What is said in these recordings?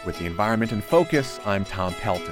With the Environment in Focus, I'm Tom Pelton.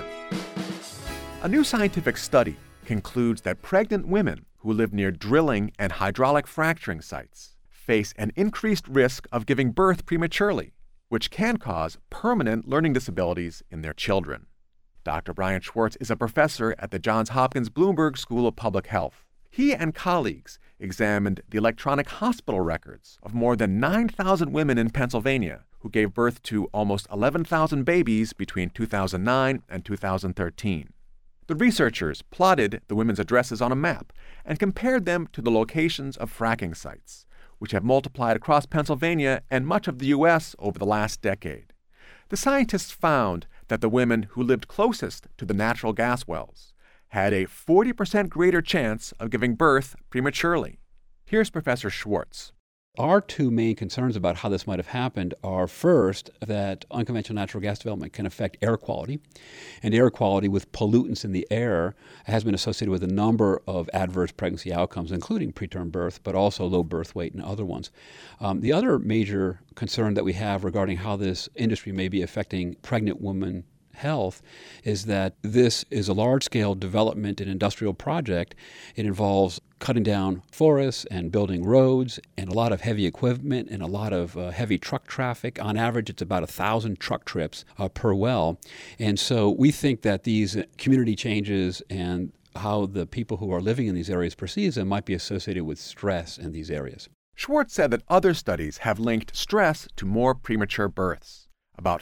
A new scientific study concludes that pregnant women who live near drilling and hydraulic fracturing sites face an increased risk of giving birth prematurely, which can cause permanent learning disabilities in their children. Dr. Brian Schwartz is a professor at the Johns Hopkins Bloomberg School of Public Health. He and colleagues examined the electronic hospital records of more than 9,000 women in Pennsylvania who gave birth to almost 11,000 babies between 2009 and 2013. The researchers plotted the women's addresses on a map and compared them to the locations of fracking sites, which have multiplied across Pennsylvania and much of the U.S. over the last decade. The scientists found that the women who lived closest to the natural gas wells had a 40% greater chance of giving birth prematurely. Here's Professor Schwartz. Our two main concerns about how this might have happened are, first, that unconventional natural gas development can affect air quality, and air quality with pollutants in the air has been associated with a number of adverse pregnancy outcomes, including preterm birth, but also low birth weight and other ones. The other major concern that we have regarding how this industry may be affecting pregnant women health is that this is a large-scale development and industrial project. It involves cutting down forests and building roads and a lot of heavy equipment and a lot of heavy truck traffic. On average, it's about 1,000 truck trips per well. And so we think that these community changes and how the people who are living in these areas perceive them might be associated with stress in these areas. Schwartz said that other studies have linked stress to more premature births. About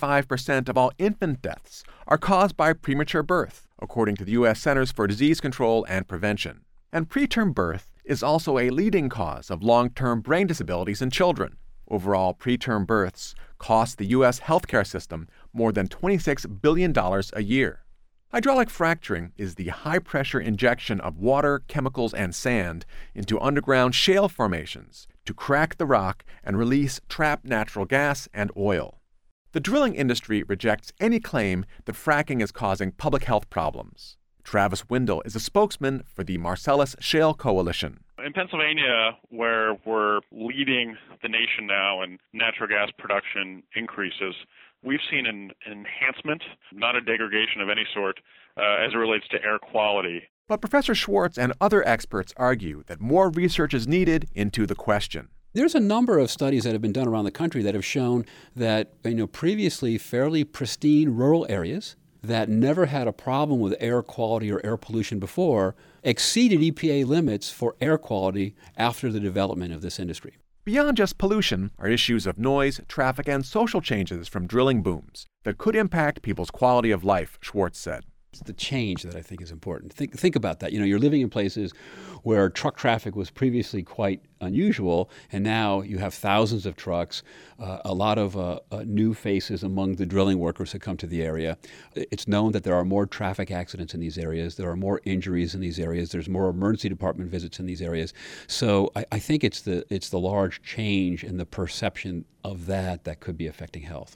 35% of all infant deaths are caused by premature birth, according to the U.S. Centers for Disease Control and Prevention. And preterm birth is also a leading cause of long-term brain disabilities in children. Overall, preterm births cost the U.S. healthcare system more than $26 billion a year. Hydraulic fracturing is the high-pressure injection of water, chemicals, and sand into underground shale formations to crack the rock and release trapped natural gas and oil. The drilling industry rejects any claim that fracking is causing public health problems. Travis Windle is a spokesman for the Marcellus Shale Coalition. In Pennsylvania, where we're leading the nation now in natural gas production increases, we've seen an enhancement, not a degradation of any sort, as it relates to air quality. But Professor Schwartz and other experts argue that more research is needed into the question. There's a number of studies that have been done around the country that have shown that previously fairly pristine rural areas that never had a problem with air quality or air pollution before exceeded EPA limits for air quality after the development of this industry. Beyond just pollution are issues of noise, traffic, and social changes from drilling booms that could impact people's quality of life, Schwartz said. It's the change that I think is important. Think about that. You're living in places where truck traffic was previously quite unusual, and now you have thousands of trucks, a lot of new faces among the drilling workers who come to the area. It's known that there are more traffic accidents in these areas. There are more injuries in these areas. There's more emergency department visits in these areas. So I think it's the large change in the perception of that could be affecting health.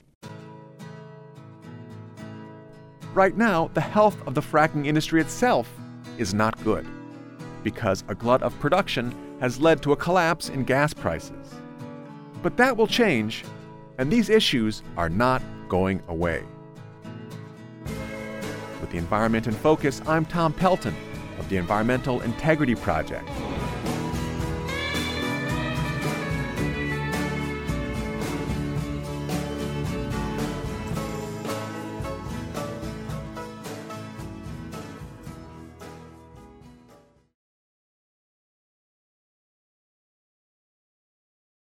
Right now, the health of the fracking industry itself is not good because a glut of production has led to a collapse in gas prices. But that will change, and these issues are not going away. With the Environment in Focus, I'm Tom Pelton of the Environmental Integrity Project.